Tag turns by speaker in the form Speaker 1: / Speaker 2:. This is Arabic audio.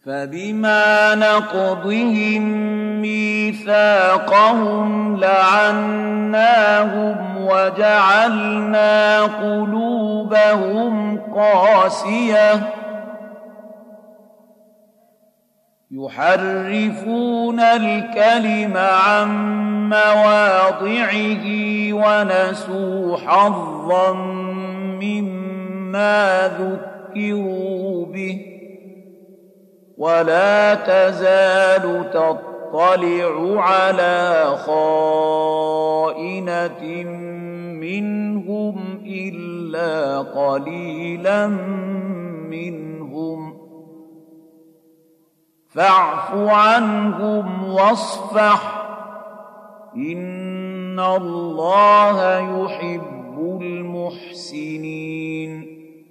Speaker 1: فبما نقضهم ميثاقهم لعناهم وجعلنا قلوبهم قاسية يحرفون الكلم عن مواضعه ونسوا حظا مما ذكروا به ولا تزال تطلع على خائنة منهم إلا قليلا منهم فاعف عنهم واصفح إن الله يحب المحسنين